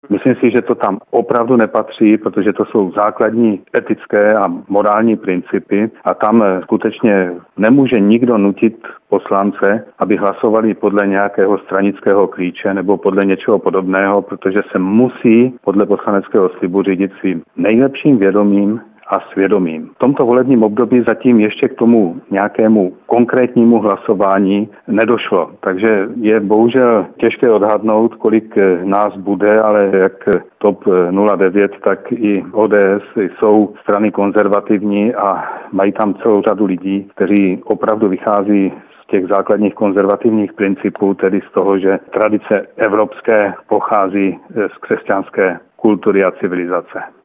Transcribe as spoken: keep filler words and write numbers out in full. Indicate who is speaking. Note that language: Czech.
Speaker 1: Myslím si, že to tam opravdu nepatří, protože to jsou základní etické a morální principy a tam skutečně nemůže nikdo nutit poslance, aby hlasovali podle nějakého stranického klíče nebo podle něčeho podobného, protože se musí podle poslaneckého slibu řídit svým nejlepším vědomím a svědomím. V tomto volebním období zatím ještě k tomu nějakému konkrétnímu hlasování nedošlo. Takže je bohužel těžké odhadnout, kolik nás bude, ale jak T O P nula devět, tak i O D S jsou strany konzervativní a mají tam celou řadu lidí, kteří opravdu vychází z těch základních konzervativních principů, tedy z toho, že tradice evropské pochází z křesťanské kultury a civilizace.